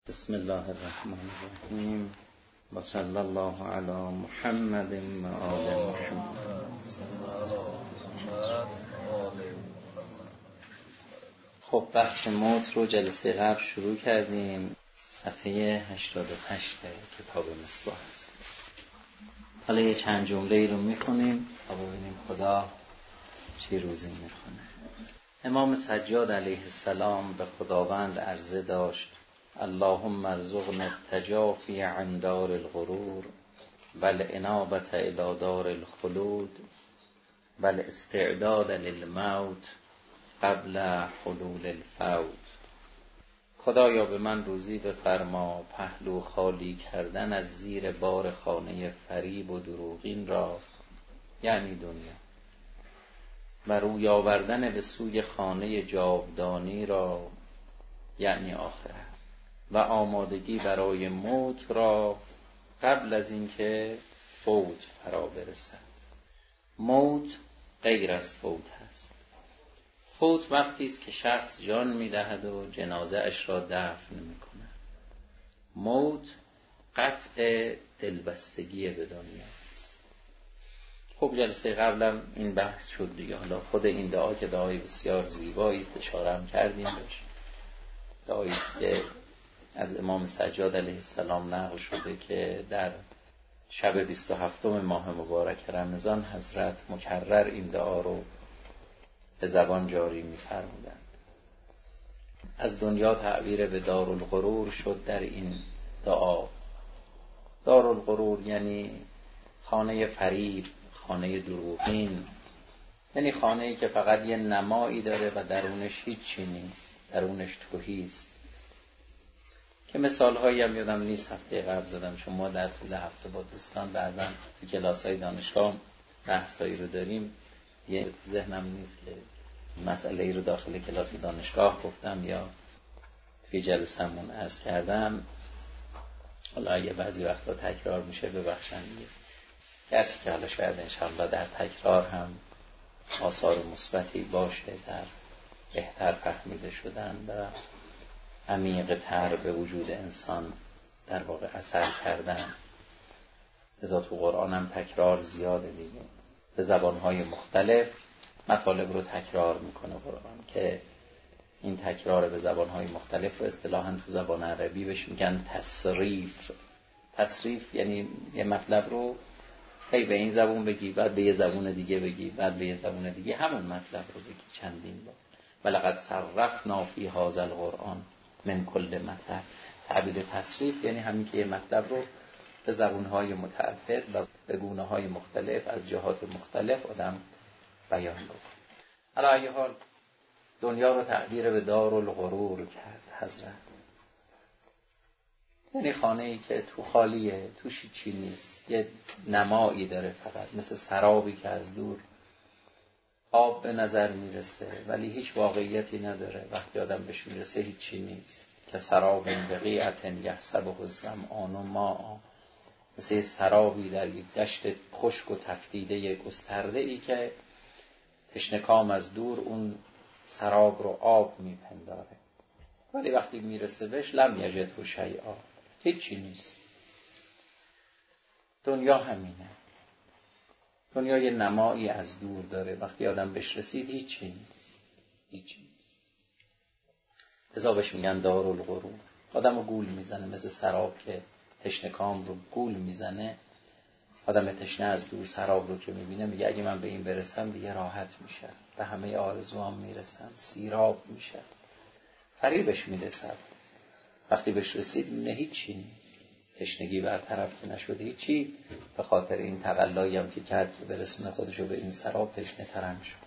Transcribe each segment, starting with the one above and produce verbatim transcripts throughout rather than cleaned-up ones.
بسم الله الرحمن الرحیم و صلی الله علی محمد و آل محمد. خب بحث موت رو جلسه قبل شروع کردیم، صفحه هشتاد و هشت کتاب مصباح است. حالا یه چند جمله ای رو میخونیم تا ببینیم خدا چی روزی میکنه. امام سجاد علیه السلام به خداوند عرضه داشت: اللهم ارزقنا التجافی عن دار الغرور والانابة الى دار الخلود والاستعداد للموت قبل حلول الفوت. خدایا به من روزی بفرما پهلو خالی کردن از زیر بار خانه فریب و دروغین را، یعنی دنیا، و روی آوردن به سوی خانه جاودانی را، یعنی آخرت، و آمادگی برای موت را قبل از اینکه فوت فرا برسد. موت غیر از فوت هست. فوت وقتی است که شخص جان می‌دهد و جنازه اش را دفن می‌کند. موت قطع دلبستگی به دنیا است. خب جلسه قبلم این بحث شد دیگه. حالا خود این دعا که دعای بسیار زیبایی است، اشاره هم کردیم بهش. دعایی است که از امام سجاد علیه السلام نقل شده که در شب بیست و هفتم ماه مبارک رمضان حضرت مکرر این دعا رو به زبان جاری می‌فرمودند. از دنیا تعبیر به دارالغرور شد در این دعا. دارالغرور یعنی خانه فریب، خانه دروغین، یعنی خانه‌ای که فقط یه نمایی داره و درونش هیچی نیست، درونش تهی است. که مثال هایی هم یادم نیست هفته قبل زدم، چون ما در طول هفته با دوستان بعضا تو کلاس های دانشگاه بحثایی رو داریم. یه ذهنم نیست که مسئله ای رو داخل کلاس دانشگاه گفتم یا توی جلسه‌مون عرض کردم. حالا یه بعضی وقتا تکرار میشه، ببخشن دیگه. گرچه که حالا شاید انشاءالله در تکرار هم آثار مثبتی باشه در بهتر فهمیده شدن و عمیق تر به وجود انسان در واقع اثر کردن. لذا تو قرآن هم تکرار زیاده دیگه، به زبانهای مختلف مطالب رو تکرار میکنه قرآن، که این تکرار به زبانهای مختلف رو اصطلاحاً تو زبان عربی بهش میگن تصریف. تصریف یعنی یه مطلب رو هی به این زبون بگی، بعد به یه زبون دیگه بگی، بعد به یه زبون دیگه همون مطلب رو بگی چندین بار. ولقد صرفنا فی هذا القرآن من کل مطلب. تعبیر تصریف یعنی همین که یه مطلب رو به زبونهای متعدد و به گونه‌های مختلف از جهات مختلف آدم بیان بکنه. علی ای حال دنیا رو تعبیر به دارالغرور کرد حضرت، یعنی خانه‌ای که تو خالیه، توش چی نیست، یه نمایی داره فقط، مثل سرابی که از دور آب به نظر میرسه ولی هیچ واقعیتی نداره. وقتی آدم بهش میرسه هیچ چی نیست. که سراب بقیعت یحسبه الظمآن ماء، مثل سرابی در یک دشت خشک و تفتیده گسترده ای که تشنکام از دور اون سراب رو آب میپنداره، ولی وقتی میرسه بهش لم یجده شیئا، هیچی نیست. دنیا همینه. دنیا یه نمایی از دور داره، وقتی آدم بهش رسید هیچی نیست، هیچی نیست. لذا بهش میگن دارالغرور. آدم رو گول میزنه، مثل سراب که تشنکام رو گول میزنه. آدم تشنه از دور سراب رو که میبینه میگه اگه من به این برسم دیگه راحت میشه، به همه آرزوام میرسم، سیراب میشه. فریبش میرسد. وقتی بهش رسید نه هیچی نیست. تشنگی برطرف که نشده هیچی، به خاطر این تقلایی هم که کرد که برسونه خودشو به این سراب تشنه ترم شد.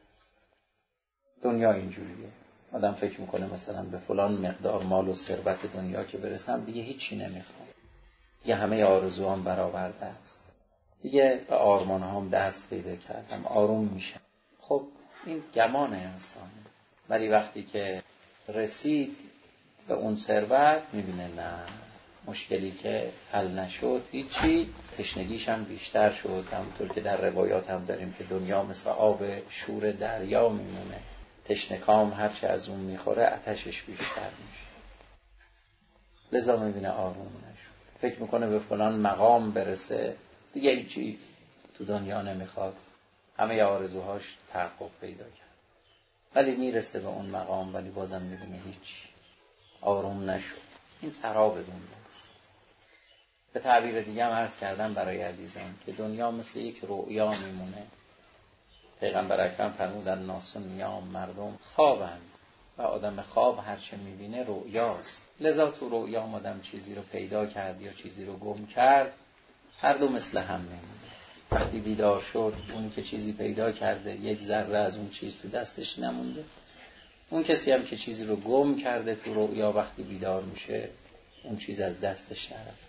دنیا اینجوریه. آدم فکر میکنه مثلا به فلان مقدار مال و ثروت دنیا که برسم دیگه هیچی نمیخوام، دیگه همه آرزوام برآورده است، دیگه به آرمانهام دست پیدا کردم، آروم میشم. خب این گمان انسانه. ولی وقتی که رسید به اون ثروت میبینه نه، مشکلی که حل نشد هیچی، تشنگیش هم بیشتر شد. همونطور که در روایات هم داریم که دنیا مثل آب شور دریا میمونه، تشنکام هرچه از اون میخوره آتشش بیشتر میشه. لذا میبینه آروم نشد، فکر میکنه به فلان مقام برسه، دیگه هیچی تو دنیا نمیخواد، همه آرزوهاش تحقق پیدا کرد. ولی میرسه به اون مقام، ولی بازم میبینه هیچ، آروم نشد. این سراب دنیا است. به تعبیر دیگه هم عرض کردم برای عزیزان که دنیا مثل یک رؤیا میمونه. پیغمبر اکرم فرمودن ناس نیام، مردم خوابند و آدم خواب هرچه میبینه رؤیاست. لذا تو رؤیا آدم چیزی رو پیدا کرد یا چیزی رو گم کرد، هر دو مثل هم میمونه. وقتی بیدار شد، اونی که چیزی پیدا کرده یک ذره از اون چیز تو دستش نمونده. اون کسی هم که چیزی رو گم کرده تو رؤیا، وقتی بیدار میشه اون چیز از دستش نرفته.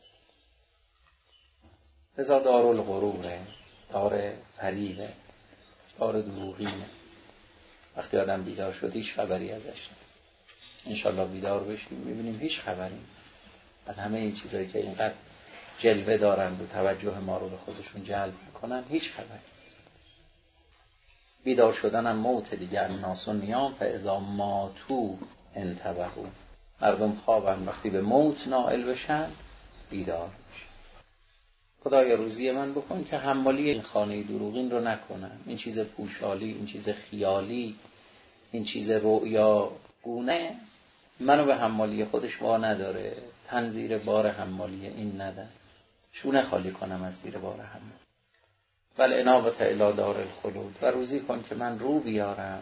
لذا دارالغروره، دار فریبه، دار دروغینه. وقتی آدم بیدار شد هیچ خبری ازش نیست. انشالله بیدار بشیم میبینیم هیچ خبری نیست از همه این چیزایی که اینقدر جلوه دارند و توجه ما رو به خودشون جلب میکنن، هیچ خبری نیست. بیدار شدن هم موت دیگر. الناس نیام فاذا ماتوا انتبهوا. مردم خوابن، وقتی به موت نائل بشن بیدار میشن. خدای روزی من بکن که حمالی این خانه دروغین رو نکنم. این چیز پوشالی، این چیز خیالی، این چیز رؤیا گونه منو به حمالی خودش وا نداره. تن زیر بار حمالی این ندن، شونه خالی کنم از زیر بار حمالی. ولی انابت الی دار الخلود. و روزی کن که من رو بیارم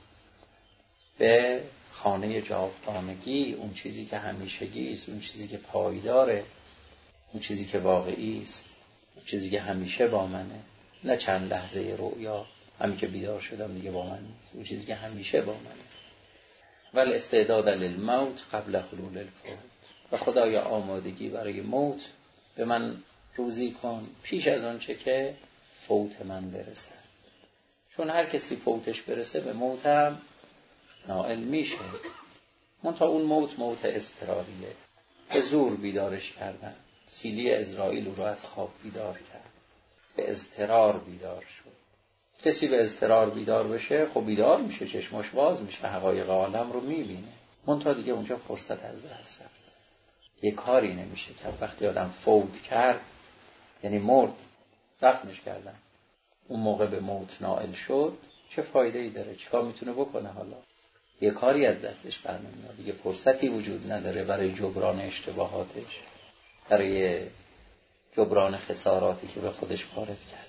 به خانه جاودانگی، اون چیزی که همیشگی است، اون چیزی که پایداره، اون چیزی که واقعی است، اون چیزی که همیشه با منه، نه چند لحظه رؤیا، همین که بیدار شدم دیگه با من نیست، اون چیزی که همیشه با منه. ولی استعداد للموت قبل حلول الفوت. و خدایا آمادگی برای موت به من روزی کن پیش از آن چه که فوت من برسه. چون هر کسی فوتش برسه به موتم نائل میشه. منتها اون موت موت اضطراریه. به زور بیدارش کردن. سیلی عزرائیل رو از خواب بیدار کرد، به اضطرار بیدار شد. کسی به اضطرار بیدار بشه خب بیدار میشه، چشماش باز میشه، حقایق عالم رو میبینه. منتها دیگه اونجا فرصت از دست رفت، یه کاری نمیشه کرد. وقتی آدم فوت کرد یعنی مرد، دفنش کردن، اون موقع به موت نائل شد، چه فایده ای داره؟ چیکار میتونه بکنه؟ حالا یه کاری از دستش برنمیاد، دیگه فرصتی وجود نداره برای جبران اشتباهاتش، برای جبران خساراتی که به خودش وارد کرد.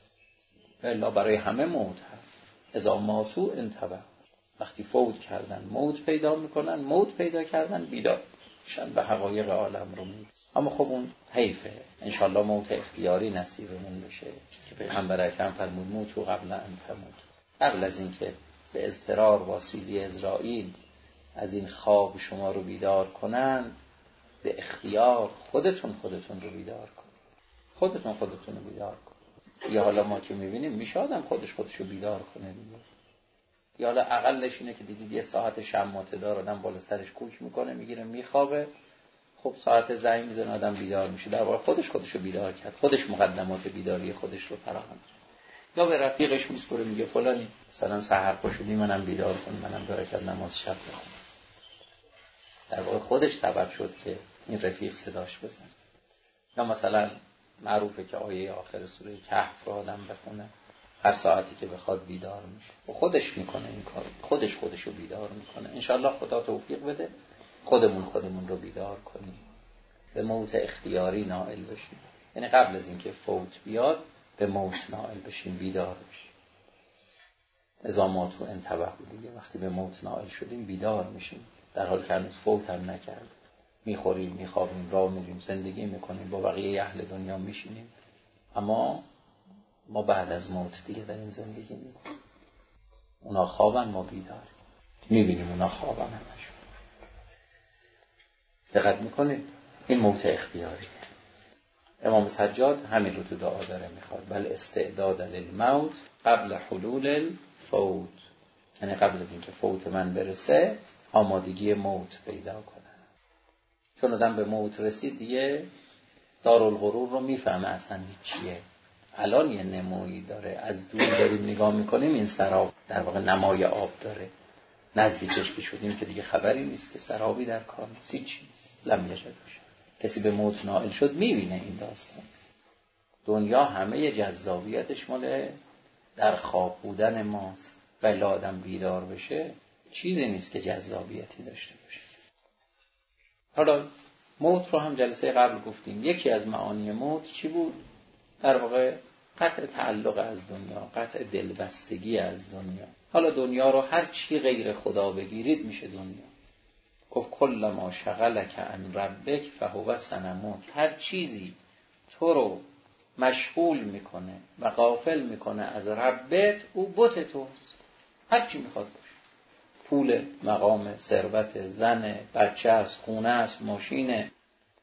الا برای همه موت هست. اذا ماتوا انتبهوا. وقتی فوت کردن موت پیدا میکنن، موت پیدا کردن بیدار میشن، به حقایق عالم رو میبینن. اما خب اون حیفه. انشالله موت اختیاری نصیبمون بشه که پیغمبر اکرم فرمود موتوا قبل ان تموتوا. قبل از اینکه به اضطرار واسیله عزرائیل از این خواب شما رو بیدار کنن، به اختیار خودتون خودتون رو بیدار کن. خودتون خودتون رو بیدار کن. یا حالا ما که میبینیم میشه آدم خودش خودشو بیدار کنه دیگه. یا حالا اقلش اینه که دیگه یه ساعت شماته دار آدم بالا سرش کوک میکنه، میگیره میخوابه، خب ساعت زنگ میزنه آدم بیدار میشه. در واقع خودش خودشو بیدار کرد، خودش مقدمات بیداری خودش رو فراهم کرد. یا به رفیقش میسپره میگه فلانی مثلا سحر پا شدی منم بیدار کن، منم دو رکعت نماز شب بخونم. در واقع خودش سبب شد که این رفیق صداش بزنه. یا مثلا معروفه که آیه آخر سوره کهف رو آدم بخونه، هر ساعتی که بخواد بیدار میشه و خودش میکنه این کار، خودش خودشو بیدار میکنه. انشالله خدا توفیق بده خودمون خودمون رو بیدار کنیم، به موت اختیاری نائل بشیم. یعنی قبل از اینکه فوت بیاد به موت نائل بشیم، بیدار بشیم. اذا ماتوا انتبهوا دیگه. وقتی به موت نائل شدیم بیدار میشیم، در حالی که هنوز فوت هم نکردیم. میخوریم، میخوابیم، راه میریم، زندگی میکنیم، با بقیه اهل دنیا میشینیم، اما ما بعد از موت دیگه داریم زندگی میکنیم. اونا خوابن، ما بیداریم، میبینیم اونا خوابن همشون. دقت میکنید؟ این موت اختیاری. امام سجاد همین رو تو دعا داره میخواد، بل استعداد للموت قبل حلول الفوت. یعنی قبل از اینکه فوت من برسه آمادگی موت پیدا کنه. چون آدم به موت رسید دیگه دارالغرور رو میفهمه اصلا چیه. الان یه نمایی داره، از دور داریم نگاه میکنیم این سراب در واقع نمای آب داره، نزدیکش که شدیم که دیگه خبری نیست که سرابی در کار نیست، هیچ نیست. لم یجدوا شیئا. کسی به موت نائل شد میبینه این داستان. دنیا همه جذابیتش مال در خواب بودن ماست. ولی آدم بیدار بشه چیزی نیست که جذابیتی داشته باشه. حالا موت رو هم جلسه قبل گفتیم. یکی از معانی موت چی بود؟ در واقع قطع تعلق از دنیا، قطع دلبستگی از دنیا. حالا دنیا رو هر چی غیر خدا بگیرید میشه دنیا. گفت کل ما شغلک عن ربک فهو صنمک. هر چیزی تو رو مشغول میکنه و غافل میکنه از ربت، او بت توست. هر چی میخواد باشه، پول، مقام، ثروت، زن، بچه است، خونه است، ماشینه،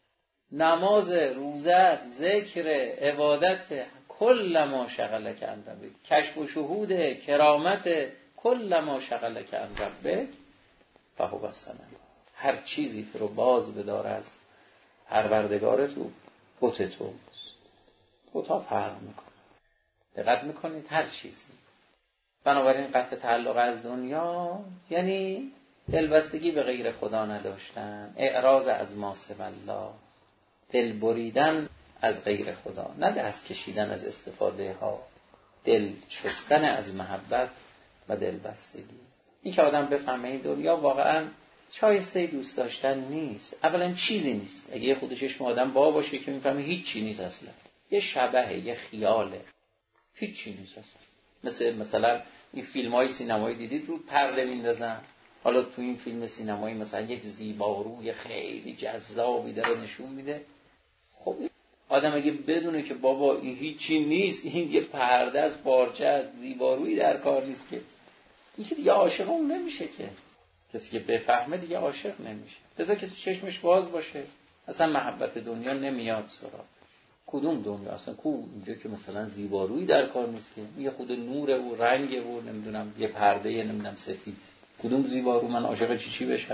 نماز، روزه، ذکر، عبادت، کل ما شغلک عن ربک، کشف و شهود، کرامت، کل ما شغلک عن ربک فهو صنمک. هر چیزی تو رو باز بداره از پروردگار تو، بت توست. بت‌ها فرق میکنه. دقت میکنید هر چیزی. بنابراین قطع تعلق از دنیا یعنی دلبستگی به غیر خدا نداشتن، اعراض از ما سوی الله، دل بریدن از غیر خدا، نه دست کشیدن از استفاده ها، دل شستن از محبت و دلبستگی. این که آدم بفهمه این دنیا واقعا شایسته دوست داشتن نیست. اولا چیزی نیست. اگه خودش چشم آدم با باشه که میفهمه هیچ چی نیست اصلا. یه شبهه، یه خیاله، هیچ چی نیست اصلا. مثل مثلا این فیلم های سینمایی دیدید رو پرده میندازن. حالا تو این فیلم سینمایی مثلا یک زیباروی خیلی جذابی داره نشون میده. خب آدم اگه بدونه که بابا این هیچی نیست، این یه پرده از پارچه از زیبارویی در کار نیست، که این که دیگه عاشق اون نمیشه. که کسی که بفهمه دیگه عاشق نمیشه. بذار کسی چشمش باز باشه اصلا محبت دنیا نمیاد سراغ. کدوم دنیا اصلا؟ کو اینجا که مثلا زیبارویی در کار نیست، که یه خود نوره و رنگه و نمیدونم یه پرده یه نمیدونم سفید. کدوم زیبارو من عاشق چی چی بشم؟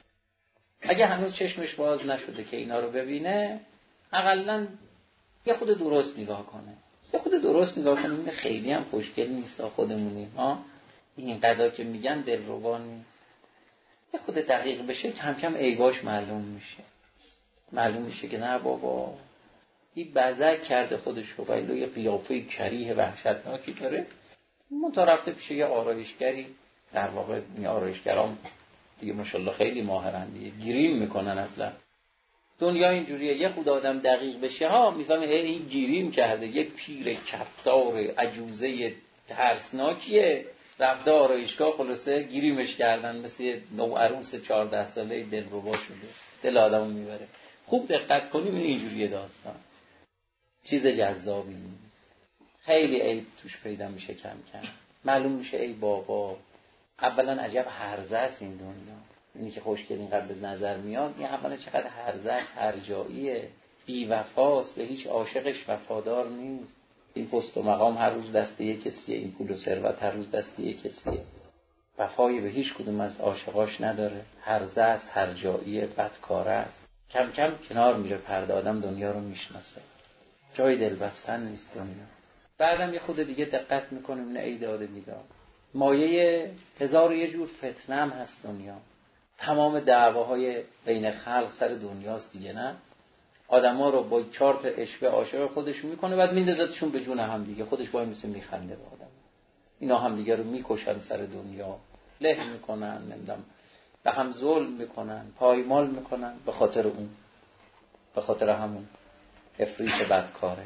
اگه هنوز چشمش باز نشده که اینا رو ببینه، حداقل یه خود درست نگاه کنه. یه خود درست نگاه کنه. این خیلی هم خوشگل نیست، خودمونیم ها. این قضا که میگن دلربا نیست. یه خود دقیق بشه کم کم عیباش معلوم میشه. معلوم میشه که نه بابا این بزک کرده خودش رو، ولی یه قیافه کریه وحشتناکی داره. منتها رفته پیش یه آرایشگری. در واقع این آرایشگرام دیگه ماشاءالله خیلی ماهرن دیگه، گیریم میکنن. اصلا دنیا اینجوریه. یه خود آدم دقیق بشه ها میفهمه این گیریم کرده، یه پیر کفتار عجوزه ترسناکیه، رفته آرایشگاه خلاصه گیریمش کردن، مثل نوعروس چهارده ساله دلربا شده، دل آدمو میبره. خوب دقت کنیم این اینجوریه داستان. چیز جذابی نیست. خیلی عیب توش پیدا میشه کم کم. معلوم میشه ای بابا اولا عجب هرزه است این دنیا. اینی که خوشگل اینقدر به نظر میاد، این اولا چقدر هرزه است، هرجاییه، بی وفاست، به هیچ عاشقش وفادار نیست. این پست و مقام هر روز دست یک کسیه، این پول و ثروت هر روز دست یک کسیه، وفایی به هیچ کدوم از عاشقاش نداره، هرزه است، هرجاییه، بدکاره است. کم کم کنار میره پرده، آدم دنیا رو میشناسه. جای دل بستن نیست دنیا. بعدم یه خود دیگه دقت میکنیم نه ای داده بیدار، مایه هزار و یه جور فتنه هم هست دنیا. تمام دعواهای بین خلق سر دنیاست دیگه. نه آدما رو با چهار تا اشوه عاشق خودش میکنه، بعد میندازتشون به جون هم دیگه، خودش وای میسه میخنده به آدم. اینا هم دیگه رو میکشن سر دنیا، له میکنن، نمیدونم به هم ظلم میکنن، پایمال میکنن به خاطر اون، به خاطر همون افریط بدکاره.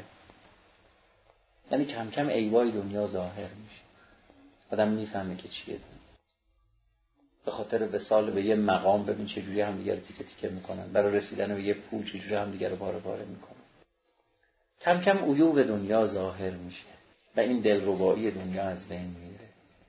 یعنی کم کم عیبای دنیا ظاهر میشه، آدم میفهمه که چیه دنیا. به خاطر وصال به یه مقام ببین چجوری هم دیگه رو تیکه تیکه میکنن، برای رسیدن به یه پول چجوری هم دیگه رو باره باره میکنن. کم کم عیوب دنیا ظاهر میشه و این دلربایی دنیا از بین میره.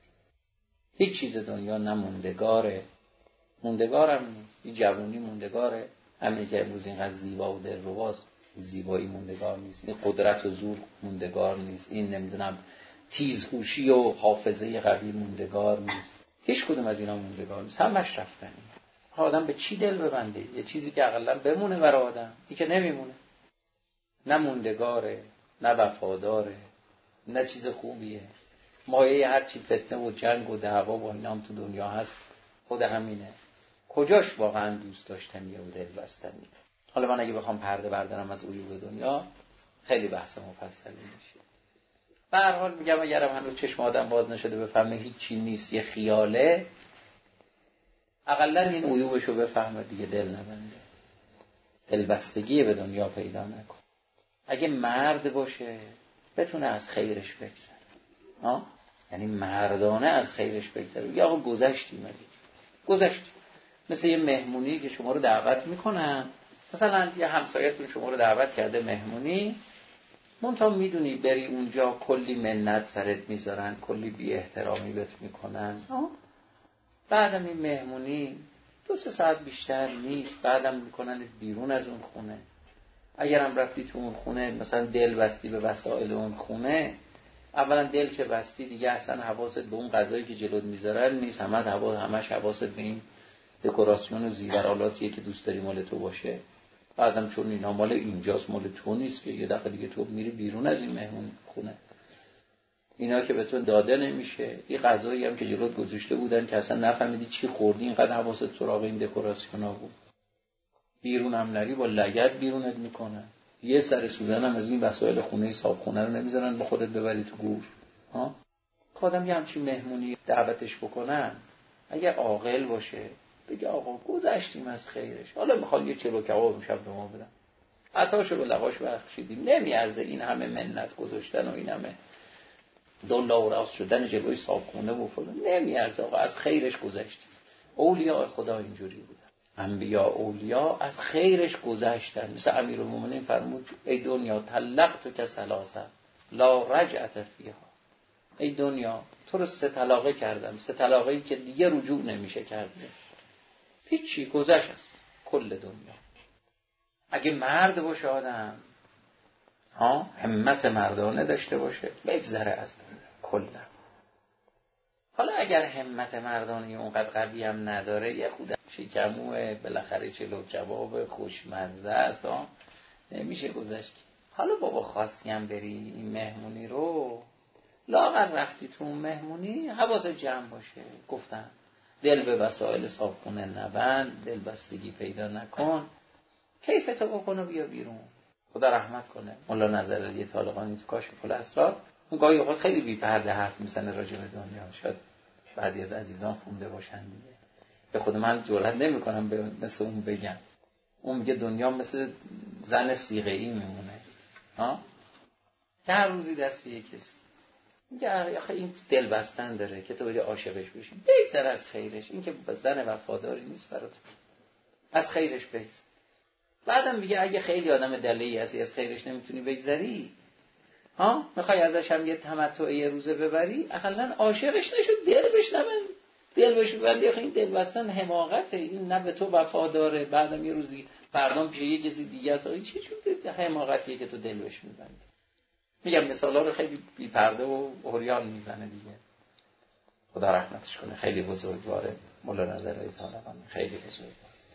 هیچ چیز دنیا نموندگاره، موندگارم نیست. این جوانی موندگاره، همین که امروز اینقدر زیبا و دلرباست، زیبایی موندگار نیست. این قدرت و زور موندگار نیست. این نمیدونم تیزهوشی و حافظه قوی موندگار نیست. هیچ کدوم از اینا موندگار نیست، همش رفتنی. آدم به چی دل ببنده؟ یه چیزی که اقلا بمونه برای آدم، این که نمیمونه. نه موندگاره، نه وفاداره، نه چیز خوبیه. مایه هر چی فتنه و جنگ و دعوا و اینا هم تو دنیا هست خود همینه. کجاش واقعا دوست داشتنیه و دل بستنیه؟ حالا من اگه بخوام پرده بردارم از عیوب دنیا خیلی بحث مفصلی میشه. به هر حال میگم اگرم هنوز چشم آدم باز نشده بفهمه هیچ چی نیست، یه خیاله، اقلا این عیوبشو بفهمه دیگه دل نبنده، دلبستگی به دنیا پیدا نکن. اگه مرد باشه بتونه از خیرش بگذره، ها، یعنی مردانه از خیرش بگذره. یا آقا گذشتیم از گذشتیم، مثل یه مهمونی که شما رو دعوت میکنن، مثلا یه همسایتون شما رو دعوت کرده مهمونی، منتها میدونی بری اونجا کلی منت سرت میذارن، کلی بی احترامی بهت میکنن، بعدم این مهمونی دو سه ساعت بیشتر نیست، بعدم میکنن بیرون از اون خونه. اگرم رفتی تو اون خونه مثلا دل بستی به وسایل اون خونه، اولا دل که بستی دیگه اصلا حواست به اون غذایی که جلوت میذارن نیست، همه حواس همش حواست به این دکوراسیون و زیورالاتیه که دوست داری مال تو باشه. بعدم چون اینا مال اینجاست، مال تو نیست که، یه دفعه دیگه تو میری بیرون از این مهمون خونه، اینا که به تو داده نمیشه. این غذایی هم که جلوت گذاشته بودن که اصلا نفهمیدی چی خوردی، اینقدر حواست سراغ این دکوراسیونا بود. بیرون هم نری با لگد بیرونت میکنن، یه سر سوزن هم از این وسایل خونه صابخونه رو نمیذارن با خودت ببری تو گور. ها آدم یه همچین مهمونی دعوتش بکنن، اگه عاقل باشه بگه آقا گذشتیم از خیرش، حالا میخواد یه کیلو کباب امشب به ما بدن، عطاشو به لواش بخشیدیم، نمیارزه این همه منت گذاشتن و این همه دلا و راست شدن جلوی صابخونه و فلان، نمیارزه آقا، از خیرش گذشتیم. اولیاء خدا اینجوری بودن، انبیا اولیاء از خیرش گذشتن. مثل امیرالمومنین فرمود ای دنیا طلقت که ثلاثه لا رجعت فیها، ای دنیا تو رو سه طلاقه کردم، سه طلاقه‌ای که دیگه رجوع نمیشه کرده، هیچی گذشت است کل دنیا. اگه مرد باشه آدم، ها، همت مردانه داشته باشه، بگذره از دنیا کلا. حالا اگر همت مردانه اونقدر قوی هم نداره، یه خود شکموه، بالاخره چلو کباب خوشمزه است، ها، نمیشه گذشت. حالا بابا خواستی هم بری این مهمونی رو، لاغر رفتی تو اون مهمونی حواست جمع باشه. گفتن دل به وسایل صابخونه نبند، دل بستگی پیدا نکن، کیفتو بکن و بیا بیرون. خدا رحمت کنه مولا نظرعلی طالقانی تو کاشف الاسرار، اون گاهی اوقات خیلی بی پرده حرف میزنه راجع به دنیا، شاید بعضی از عزیزان خونده باشن دیگه، به خود من جرئت نمیکنم به مثل اون بگم. اون میگه دنیا مثل زن صیغه‌ای میمونه، ها، که هر روزی دست یک کسی میگه آخه این دل بستن داره که تو بری عاشقش بشی، بگذر از خیرش، این که زن وفاداری نیست برات، از خیرش بگذر. بعدم میگه اگه خیلی آدم دله‌ای هستی از خیرش نمیتونی بگذری، ها، میخوای ازش هم یه تمتع یه روزه ببری، اقلا عاشقش نشو، دل بهش نبند. دل بهش ببندی آخه این دل بستن حماقته، این نه به تو وفاداره، بعدم یه روزی فردام پیش یه کسی دیگه است، این چه جور حماقتیه که تو دل بهش میبندی. میگم مثالا رو خیلی بی پرده و عریان میزنه دیگه، خدا رحمتش کنه، خیلی بزرگواره مولا نظرعلی طالقانی، خیلی بزرگواره.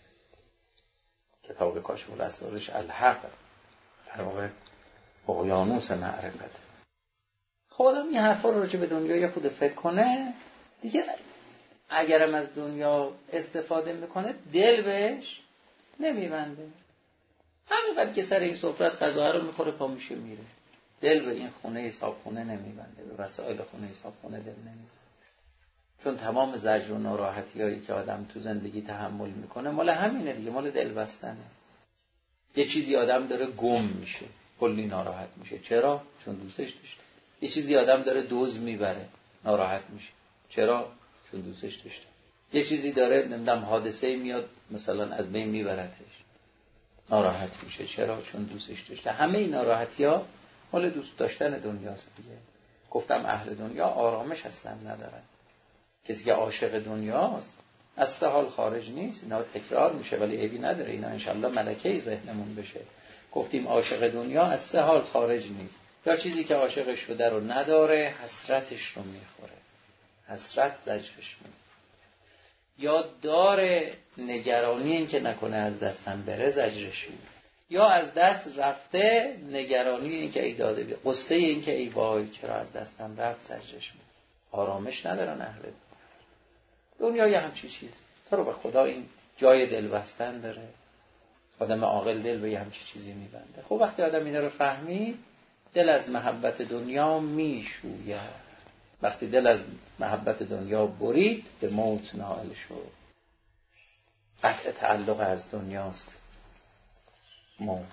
کتاب کاشف الاسرارش الحق در واقع اقیانوس معرفت. خب آدم این حرفا رو راجع به دنیا یه خود فکر کنه دیگه، اگرم از دنیا استفاده میکنه دل بهش نمیبنده. همینقدر که سر این سفره از غذا رو میخوره پا میشه میره، دل به این خونه صابخونه نمیبنده، به وسایل خونه صابخونه دل نمیبنده. چون تمام زجر و ناراحتی هایی که آدم تو زندگی تحمل میکنه مال همینه دیگه، مال دل بستنه. یه چیزی آدم داره گم میشه کلی ناراحت میشه، چرا؟ چون دوستش داشته. یه چیزی آدم داره دوز میبره ناراحت میشه، چرا؟ چون دوستش داشته. یه چیزی داره نمیدونم حادثه میاد مثلا از بین میبرتش، ناراحت میشه، چرا؟ چون دوستش داشته. همه این ناراحتی ها مال دوست داشتن دنیاست دیگه. گفتم اهل دنیا آرامش اصلا ندارن. کسی که عاشق دنیاست از سه حال خارج نیست. اینا تکرار میشه ولی عیبی نداره، اینا انشالله ملکه ذهنمون بشه. گفتیم عاشق دنیا از سه حال خارج نیست، یا چیزی که عاشقش شده رو نداره حسرتش رو میخوره، حسرت زجرش میخوره، یا داره نگرانی این که نکنه از دستم بره زجرش میخوره، یا از دست رفته نگرانی این که ای داده بی قصه این که ای وای چرا از دستم رفت زجرش میخوره. آرامش ندارن اهل دنیا. یه همچین چیز. تو رو به خدا این جای دل بستن داره. آدم عاقل دل به همچی چیزی میبنده. خب وقتی آدم اینا رو فهمید، دل از محبت دنیا میشوید. وقتی دل از محبت دنیا برید، به موت نائل شد. قطع تعلق از دنیاست موت.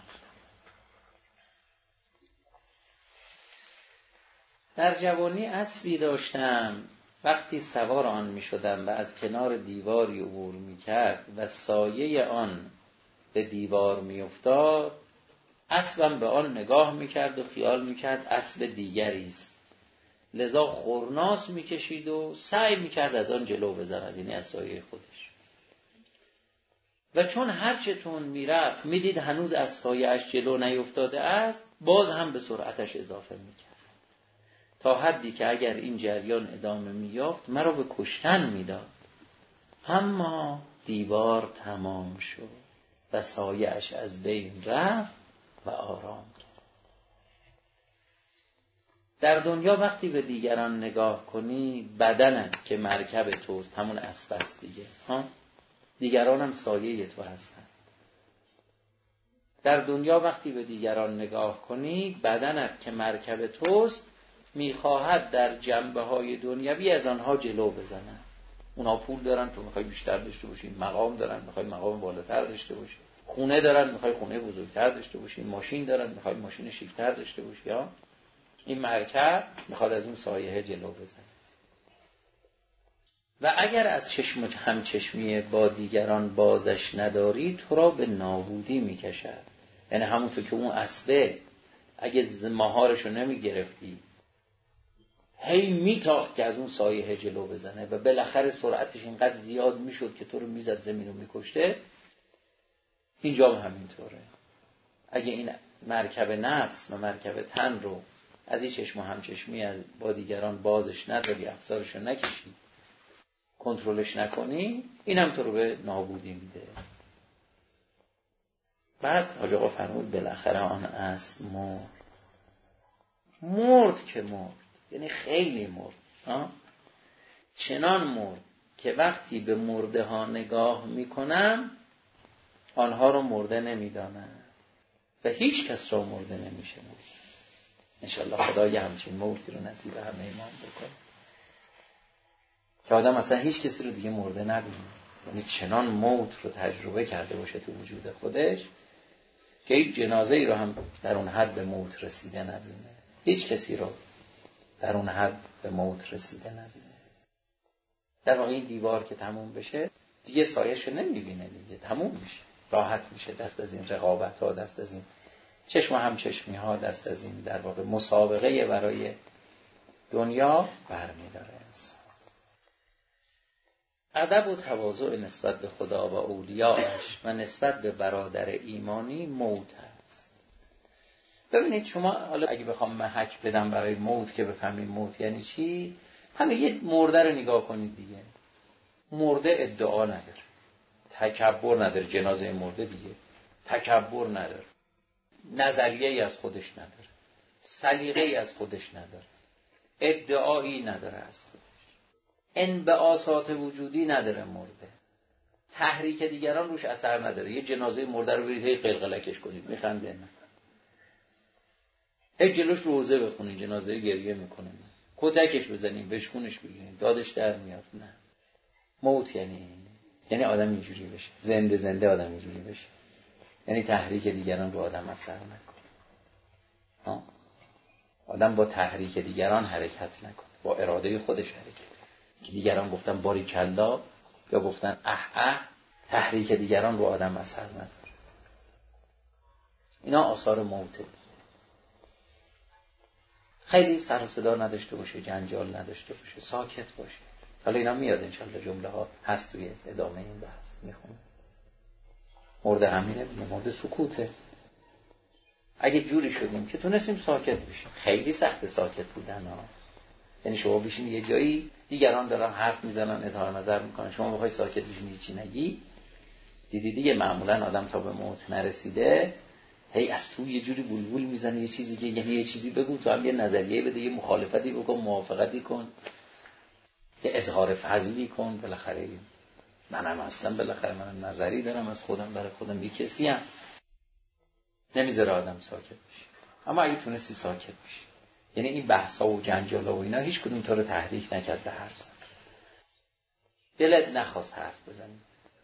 در جوانی اسبی داشتم، وقتی سوار آن می شدم و از کنار دیواری عبور می کرد و سایه آن به دیوار می افتاد، اسبم به آن نگاه می کرد و خیال می کرد اسب دیگری است. لذا خورناس می کشید و سعی می کرد از آن جلو بزند، یعنی از سایه خودش. و چون هر چطور می رفت می دید هنوز از سایه اش جلو نیفتاده است، باز هم به سرعتش اضافه می کرد، تا حدی که اگر این جریان ادامه می یافت مرا به کشتن می داد. اما دیوار تمام شد و سایه اش از بین رفت و آرام کرد. در دنیا وقتی به دیگران نگاه کنی، بدنت که مرکب توست، همون اسب است دیگه ها، دیگران هم سایه تو هستن. در دنیا وقتی به دیگران نگاه کنی، بدنت که مرکب توست میخواهد در جنبه های دنیوی از آنها جلو بزنن. اونها پول دارن، تو میخوای بیشتر داشته باشی. مقام دارن، میخوای مقام بالاتر داشته باشی. خونه دارن، میخوای خونه بزرگتر داشته باشی. ماشین دارن، میخوای ماشین شیک‌تر داشته باشی. یا این مرکب میخواد از اون سایه جلو بزنه. و اگر از چشم همچشمی با دیگران بازش نداری، تو را به نابودی میکشد. یعنی همونطور که اون اسبه اگه مهارشو نمیگرفتی، هی میتاخت که از اون سایه جلو بزنه و بالاخره سرعتش اینقدر زیاد میشد که تو رو میزد زمین رو میکشته، اینجا هم همینطوره. اگه این مرکب نفس و مرکب تن رو از این چشم و همچشمی با دیگران بازش نداری، افسارشو نکشی، کنترلش نکنی، اینم تو رو به نابودی میده. بعد حاج آقا فرمود بالاخره آن اسب مرد. مرد که مرد، یعنی خیلی مرد. آه؟ چنان مرد که وقتی به مرده ها نگاه میکنم، آنها رو مرده نمیدانم و هیچ کس را مرده نمیشه مرد. انشالله خدا یه همچین موتی رو نصیب همه ایمان بکنه که آدم اصلا هیچ کسی رو دیگه مرده نبینه. یعنی چنان موت رو تجربه کرده باشه تو وجود خودش که هیچ جنازه ای رو هم در اون حد به موت رسیده نبینه. هیچ کسی رو در اون حد به موت رسیده نبینه. در واقع این دیوار که تموم بشه دیگه سایه‌ش رو نمیبینه، دیگه تموم میشه، راحت میشه، دست از این رقابت ها، دست از این چشم و همچشمی ها، دست از این در واقع مسابقه برای دنیا برمیداره. ادب و تواضع نسبت به خدا و اولیاءش و نسبت به برادر ایمانی موت هست. ببینید شما حالا اگه بخوام محک بدم برای موت که بفهمید موت یعنی چی، همه یه مرده رو نگاه کنید دیگه. مرده ادعا نداره، تکبر نداره، جنازه مرده دیگه تکبر نداره، نظریه ای از خودش نداره، سلیقه ای از خودش نداره، ادعایی نداره از خودش، انبعاثات وجودی نداره، مرده تحریک دیگران روش اثر نداره. یه جنازه مرده رو برید هی قلقلکش کنید میخنده، نه هی جلوش روزه بخونید جنازه گریه میکنه، کتکش بزنید بشکونش بگیرید دادش در میاد. نه، موت یعنی یعنی آدم اینجوری بشه، زنده زنده آدم اینجوری بشه، یعنی تحریک دیگران رو آدم اثر نکنه. ها؟ آدم با تحریک دیگران حرکت نکنه، با اراده خودش حرکت که دیگران گفتن باریکلا یا گفتن اه اه، تحریک دیگران رو آدم اثر نذاره. اینا آثار موته. خیلی سر و صدا نداشته باشه، جنجال نداشته باشه، ساکت باشه. حالا اینا میاد انشالله، جمله ها هست توی ادامه این بحث میخونه. مرده همینه، مرده سکوته. اگه جوری شدیم که تونستیم ساکت بشیم، خیلی سخت ساکت بودن ها. یعنی شما بشین یه جایی دیگران دارن حرف میزنن، اظهار نظر میکنن، شما بخوای ساکت بشین چی نگی، دیدی دیگه معمولا آدم تا به موت نرسیده هی از تو یه جوری بلبل میزنه، یه چیزی که یعنی یه چیزی بگو تو هم یه نظریه بده، یه مخالفتی بکن، موافقتی کن، یه اظهار فضلی کن، بالاخره منم هستم، بالاخره منم نظری دارم از خودم، برای خودم یه کسی هم نمیذاره آدم ساکت بشه. اما اگه تونستی ساکت بشی، یعنی این بحثا و جنجالا و اینا هیچ کدوم تو رو تحریک نکرد به حرف زدن، دلت نخواست حرف بزنی،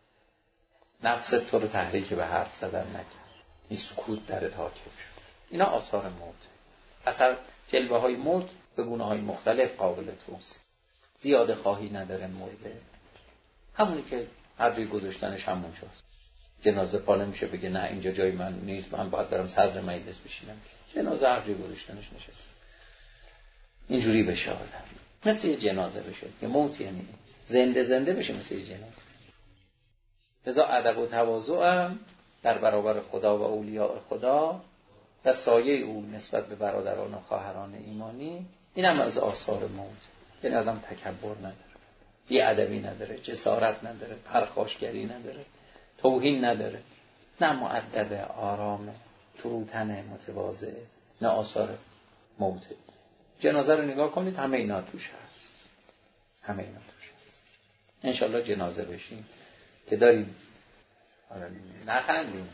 نفست تو رو تحریک به حرف زدن نکرد، این سکوت درت حاکم شد. اینا آثار موت. اثر جلوه های موت به گونه های مختلف قابل توصیف. زیاده خواهی نداره مرده، همونی که هر روی گذاشتنش همون جاست. جنازه پا نمیشه بگه نه اینجا جای من نیست، من باید برم صدر مجلس بشینم. جنازه هر روی گذاشتنش نشست. اینجوری بشه آدم، مثل یه جنازه بشه. یه موت یعنی زنده زنده بشه مثل یه جنازه. لذا ادب و تواضع هم در برابر خدا و اولیاء خدا و سایه او نسبت به برادران و خواهران ایمانی، این هم از آثار موت. یعنی آدم تکبر نداره، بی ادبی نداره، جسارت نداره، پرخاشگری نداره، توهین نداره، نه مؤدب، آرامه، فروتن، متواضع، نه آثار موت. جنازه رو نگاه کنید، همه اینا توش هست، همه اینا توش هست. انشالله جنازه بشیم که داریم. نخندیم،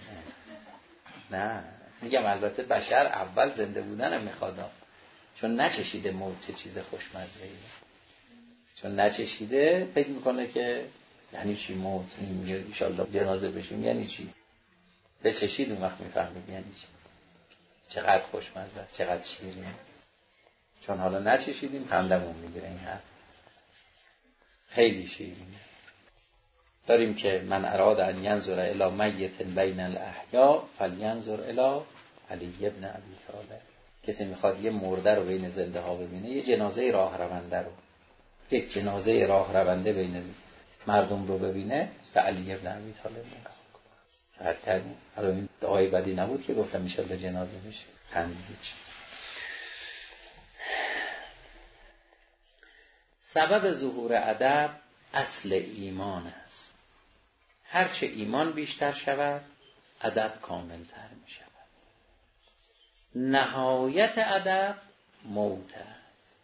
نه میگم البته بشر اول زنده بودن هم میخواد، چون نچشیده موت چه چیز خوشمزه‌ای، چون نچشیده فکر میکنه که یعنی چی موت، این میگه انشالله جنازه بشیم یعنی چی، بچشید اون وقت میفهمید یعنی چی، چقدر خوشمزه است، چقدر شیرین. چون حالا نچشیدیم خندمون میگیره این حرف، خیلی شیرینه. داریم که من اراد ان ینظر الی میت بین الاحیاء فلینظر الی علی ابن ابی طالب. کسی میخواد یه مرده رو بین زنده ها ببینه، یه جنازه راه رونده رو، یک جنازه راه رونده بین مردم رو ببینه، به علی ابن ابی طالب نگاه کنه. راحت کردیم. حالا این دعای بدی نبود که گفتم انشالله جنازه بشه، خندید. سبب ظهور ادب اصل ایمان است. هرچه ایمان بیشتر شود ادب کاملتر می شود. نهایت ادب موت است.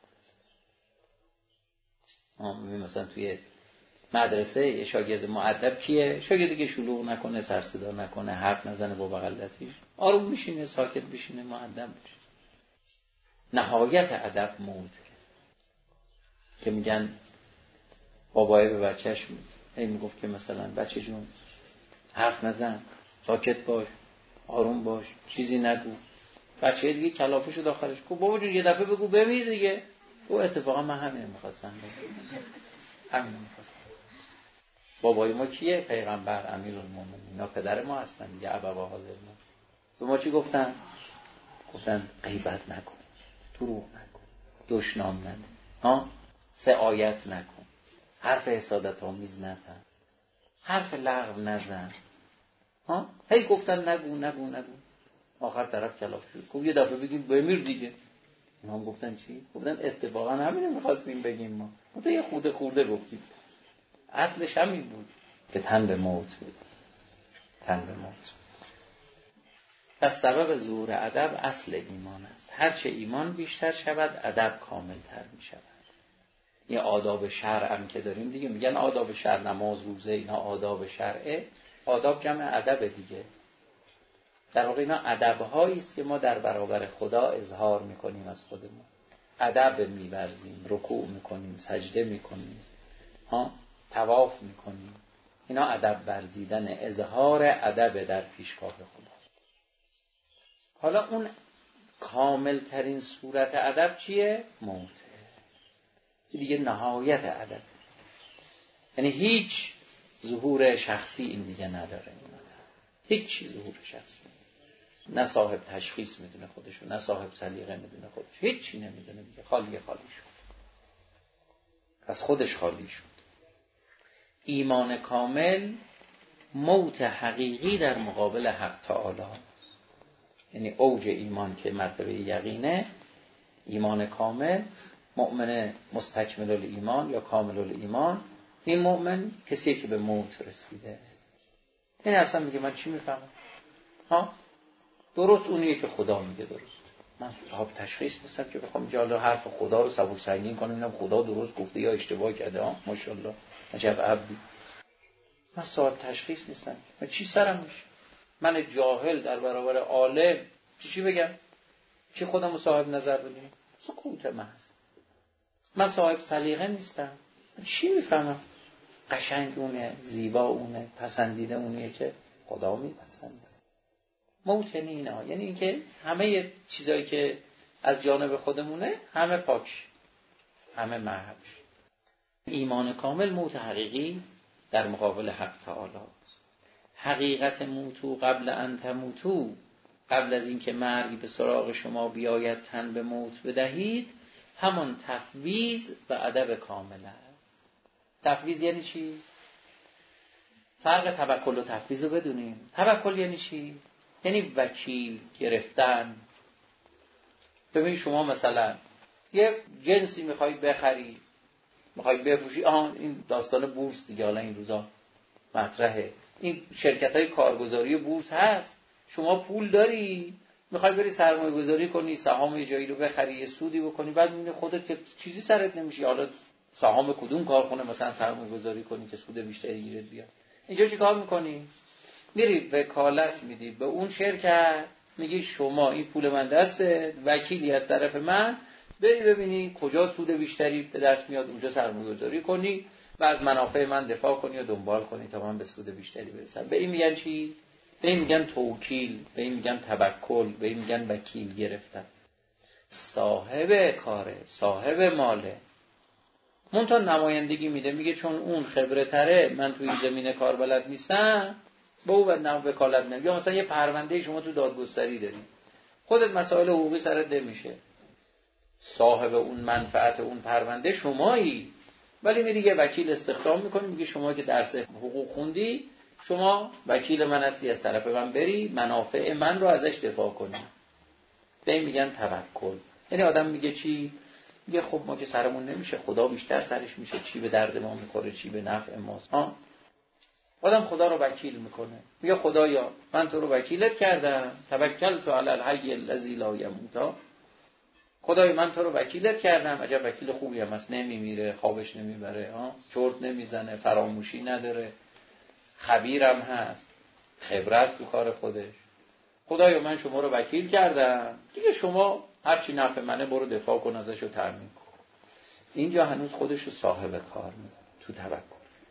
مثلا توی مدرسه یه شاگرد مؤدب کیه؟ شاگردی که شلوغ نکنه، سر صدا نکنه، حرف نزنه با بغل دستیش، آروم میشینه، ساکت بشینه، مؤدب بشه. نهایت ادب موت که میگن بابای به بچهش این میگفت که مثلا بچه جون حرف نزن، ساکت باش، آروم باش، چیزی نگو. بچه دیگه کلافه شد آخرش گفت بابا جون یه دفعه بگو بمیر دیگه. او اتفاقا من همین میخواستم بگم، همین میخواستم. بابای ما کیه؟ پیغمبر امیرالمومنین. اینا پدر ما هستن دیگه، ابوا حاضر ما. به ما چی گفتن؟ گفتن غیبت نکن، دروغ نکن، دشنام نده، ها، سعایت نکن، حرف حسادت آمیز نزن، حرف لغو نزن، ها. هی گفتن نگو نگو نگو، آخر طرف کلاف شد. خب یه دفعه بگیم بمیر دیگه. اینا هم گفتن چی؟ گفتن اتفاقا همین می‌خواستیم بگیم ما. ما یه خورده خورده گفتیم. اصلش همین بود که تن به موت بود. تن به موت. پس سبب ظهور ادب اصل ایمان است. هرچه ایمان بیشتر شود ادب کاملتر می شود. یه آداب شرع هم که داریم دیگه، میگن آداب شرع، نماز، روزه، اینا آداب شرعه. آداب جمع ادب دیگه. در واقع اینا ادب‌هایی است که ما در برابر خدا اظهار میکنیم از خودمون. ادب می‌ورزیم، رکوع میکنیم، سجده میکنیم، ها، طواف میکنیم. اینا ادب ورزیدن، اظهار ادب در پیشگاه خدا. حالا اون کامل ترین صورت ادب چیه؟ موته. دیگه نهایت ادب. یعنی هیچ ظهور شخصی این دیگه نداره. هیچ ظهور شخصی. نه صاحب تشخیص میدونه خودشو، نه صاحب سلیقه میدونه خودش، هیچی نمیدونه دیگه. خالی خالی شد، از خودش خالی شد. ایمان کامل موت حقیقی در مقابل حق تعالی. یعنی اوج ایمان که مرتبه یقینه، ایمان کامل، مؤمن مستکمل الایمان یا کامل الایمان، این مؤمن کسیه که به موت رسیده. این اصلا میگه من چی میفهمم؟ ها؟ درست اونیه که خدا میگه درست. من صاحب تشخیص نیستم که بخوام جالب حرف خدا رو سبک سنگین کنم، اینم خدا درست گفته یا اشتباه کرده. ها ماشاءالله عجب عبدی. من صاحب تشخیص نیستم. من چی سرم میشه؟ من جاهل در برابر عالم چی چی بگم؟ چی خودم رو صاحب نظر بدونم؟ سکوت محض. من صاحب سلیقه نیستم. من چی میفهمم؟ قشنگ اونه، زیبا اونه، پسندیده اونیه که خدا میپسنده. موت یعنی اینا، یعنی اینکه همه چیزایی که از جانب خودمونه همه پاک، همه محو. ایمان کامل موت حقیقی در مقابل حق تعالی است. حقیقت موتو قبل ان تموتو، قبل از اینکه مرگ به سراغ شما بیاید تن به موت بدهید، همان تفویض و ادب کامل است. تفویض یعنی چی؟ فرق توکل و تفویض رو بدونیم. توکل یعنی چی؟ یعنی وکیل گرفتن. ببین شما مثلا یک جنسی میخوای بخری، میخوای بفروشی، آها این داستان بورس دیگه حالا این روزا مطرحه. این شرکت‌های کارگزاری بورس هست. شما پول داری، میخوای بری سرمایه گذاری کنی، سهام جایی رو بخری، یه سودی بکنی، بعد میبینی خودت که چیزی سرت نمیشه. حالا سهام کدوم کارخونه مثلا سرمایه گذاری کنی که سود بیشتری گیرت بیاد؟ اینجا چی کار میکنی؟ میری وکالت میدی به اون شرکت، میگی شما این پول من دسته، وکیلی از طرف من، بری ببینی کجا سود بیشتری به دست میاد، اونجا سرمایه گذاری کنی و از منافع من دفاع کنی و دنبال کنی تا من به سود بیشتری برسم. به این میگن چی؟ به این میگن توکیل، به این میگن توکل، به این میگن وکیل گرفتن. صاحب کاره، صاحب ماله، منتها نمایندگی میده، میگه چون اون خبره تره، من تو این زمینه کار بلد نیستم، به او نم وکالت نمیدم. یا مثلا یه پرونده شما تو دادگستری داری، خودت مسائل حقوقی سرت نمیشه، صاحب اون منفعت اون پرونده شمایی، ولی میری یه وکیل استخدام میکنی، میگه شما که درس حقوق خوندی، شما وکیل من هستی، از طرف من بری منافع من رو ازش دفاع کنی. به این میگن توکل. یعنی آدم میگه چی؟ میگه خب ما که سرمون نمیشه، خدا بیشتر سرش میشه، چی به درد ما میخوره، چی به نفع ماست. ها، آدم خدا رو وکیل میکنه، میگه خدایا من تو رو وکیلت کردم، توکلت علی الحی الذی لا یموت. خدای من تو رو وکیلت کردم، عجب وکیل خوبی هم هست، نمیمیره، خوابش نمیبره، ها، چرت نمیزنه، فراموشی نداره، خبیرم هست، خبره است تو کار خودش. خدایا من شما رو وکیل کردم، دیگه شما هر چی نفع منه برو دفاع کن ازش و تامین کن. اینجا هنوز خودش رو صاحب کار میکنه تو توکل.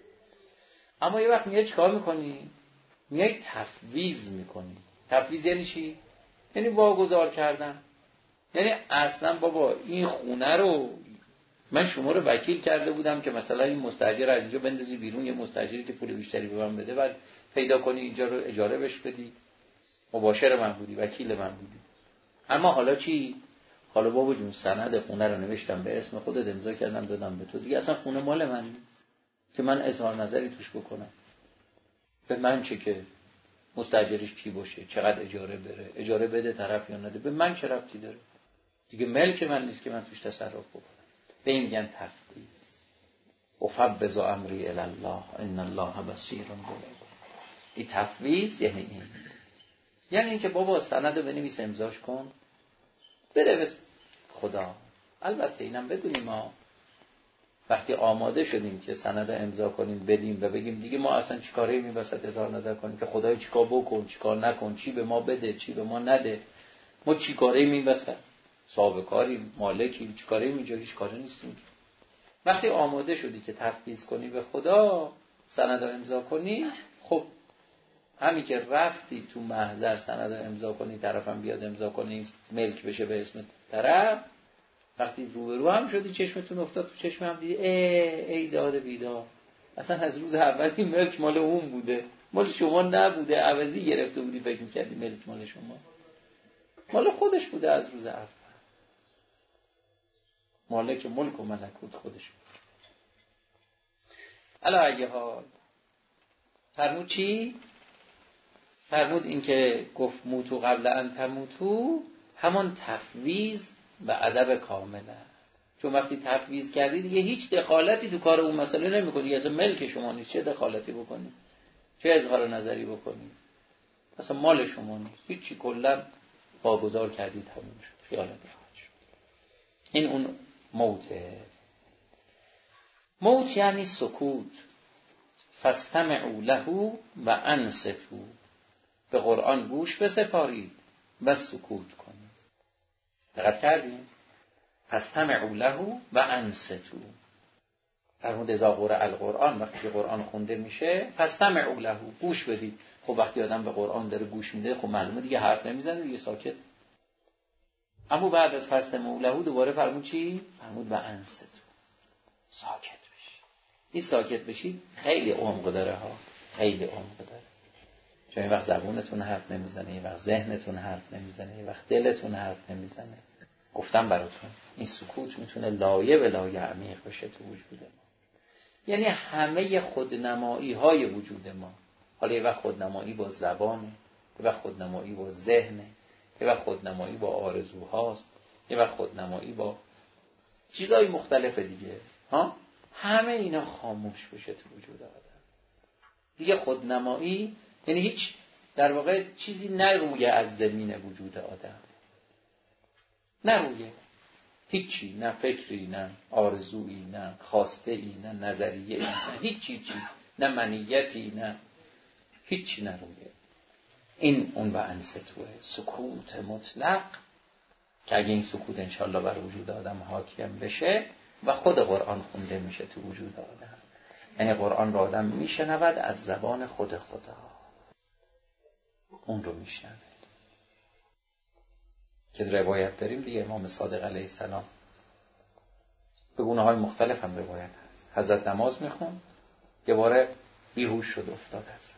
اما یه وقت میای چیکار میکنی؟ میای تفویض میکنی. تفویض یعنی چی؟ یعنی واگذار کردن. یعنی اصلا بابا این خونه رو من شما رو وکیل کرده بودم که مثلا این مستاجر از اینجا بندازی بیرون، یه مستاجری که پول بیشتری به من بده، بعد پیدا کنی اینجا رو اجاره بهش بدی، مباشر من بودی، وکیل من بودی. اما حالا چی؟ حالا بابا جون سند خونه رو نوشتم به اسم خودت، امضا کردم دادم به تو، دیگه اصلا خونه مال من که من اظهار نظری توش بکنم. به من چه که مستاجرش کی باشه، چقدر اجاره بره، اجاره بده طرف یا نده، به من چه ربطی داره؟ دیگه ملک من نیست که من توش تصرف بکنم. به این میگن تفویض. افوض امری الی الله ان الله بصیر بالعباد. این تفویض یعنی این، یعنی اینکه بابا سند رو بنویس امضاش کن بده به خدا. البته اینم بدونیم ما وقتی آماده شدیم که سند امضا کنیم بدیم و بگیم دیگه ما اصلا چیکاره می وسط اظهار نظر کنیم که خدای چیکار بکن چیکار نکن، چی به ما بده چی به ما نده، ما چیکاره می وسط صاحب کاری مالکی، چیکاره می جا هیچ کاری نیستیم. وقتی آماده شدی که تفویض کنی به خدا، سند امضا کنی، خب همین که رفتی تو محضر سند امضا کنی، طرفم بیاد امضا کنی ملک بشه به اسم طرف، وقتی روبرو هم شدی چشمتون افتاد تو چشم هم دیدی ای ای داد بیداد، اصلا از روز اول این ملک مال اون بوده، مال شما نبوده، عوضی گرفته بودی فکر می‌کردی ملک مال شما، مال خودش بوده از روز اول. مالک ملک و ملکوت خودش بود. علی ای حال فرمود چی؟ فرمود این که گفت موتو قبل ان تموتو، همان تفویض و ادب کامله. چون وقتی تفویض کردی دیگه هیچ دخالتی تو کار اون مسئله نمی‌کنی، اصلا ملک شما نیست، چه دخالتی بکنی، چه اظهار نظری بکنی، اصلا مال شما نیست، هیچی، کلا واگذار کردی تموم شد، خیالت راحت شد. این اون موته. موت یعنی سکوت. فاستمعوا له و انصتوا، به قرآن گوش بسپارید و سکوت کنید. دقت کردیم؟ فاستمعوا له و انصتوا. فرمود اذا قرئ القرآن، وقتی که قرآن خونده میشه فاستمعوا له، گوش بدید. خب وقتی آدم به قرآن داره گوش میده، خب معلومه دیگه حرف نمیزنه، دیگه ساکت. اما بعد از فاستمعوا له دوباره فرمود چی؟ فرمود و انصتوا، ساکت بشید. این ساکت بشید خیلی عمق داره ها، خیلی عمق داره. چون این وقت زبونتون حرف نمیزنه، این وقت ذهنتون حرف نمیزنه، این وقت دلتون حرف نمیزنه. گفتم براتون این سکوت میتونه لایه به لایه عمیق بشه تو وجود ما. یعنی همه خودنمایی های وجود ما، حالا یه وقت خودنمایی با زبانه، یه وقت خودنمایی با ذهنه، یه وقت خودنمایی با آرزوهاست، یه وقت خودنمایی با چیزهای مختلف دیگه ها، همه اینا خاموش بشه تو وجود آدم. دیگه خودنمایی یعنی هیچ در واقع چیزی نرویه از زمین وجود آدم، نرویه هیچی، نه فکری، نه آرزویی، نه خواسته ای، نه نظریه ای، نه هیچ چیزی، نه منیتی، نه هیچی نرویه. این اون و انصتوه، سکوت مطلق که اگه این سکوت انشالله بر وجود آدم حاکم بشه و خود قرآن خونده میشه تو وجود آدم، یعنی قرآن رو آدم میشنود از زبان خود خدا، اون رو میشنود. که روایت داریم دیگه، امام صادق علیه السلام به گونه های مختلف هم روایت هست. حضرت نماز میخون، یه باره بیهوش شد، افتاد. حضرت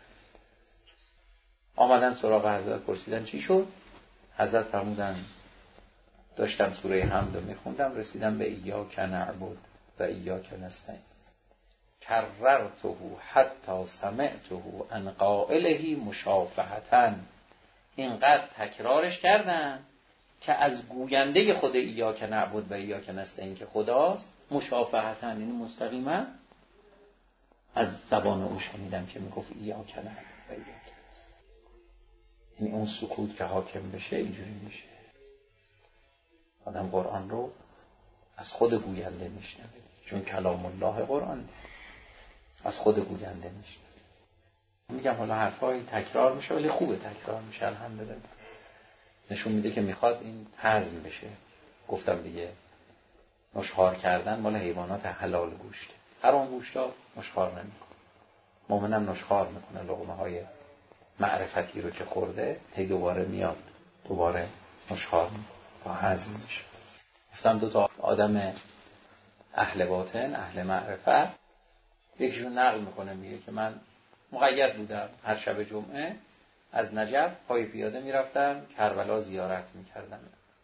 آمدن سراغ حضرت، پرسیدن چی شد؟ حضرت فرمودن داشتم سوره حمد رو میخوندم، رسیدم به ایاک نعبد و ایاک نستعین، کررته حتی سمعته عن قائله مشافهة، اینقدر تکرارش کردن که از گوینده خود ایاک نعبد و ایاک نستعین که خداست، مشافهة یعنی مستقیما از زبان او شنیدم که میگفت ایاک نعبد و ایاک نستعین. یعنی اون سکوت که حاکم بشه اینجوری میشه، آدم قرآن رو از خود گوینده میشنوه، چون کلام الله قرآن از خود گوینده میشنوه. میگم حالا حرفای تکرار میشه ولی خوبه تکرار میشه، الحمدلله، نشون میده که میخواد این هضم بشه. گفتم دیگه نشخوار کردن مال حیوانات حلال گوشته، حرام گوشتا نشخوار نمیکنه. مومنم نشخوار میکنه، لقمه های معرفتی رو که خورده هی دوباره میاد دوباره نشخوار میکنه تا هضم میشه. گفتم دو تا آدم اهل باطن، اهل معرفت، یکیشون نقل میکنه میگه که من مقید بودم هر شب جمعه از نجف پای پیاده میرفتم کربلا زیارت میکردم.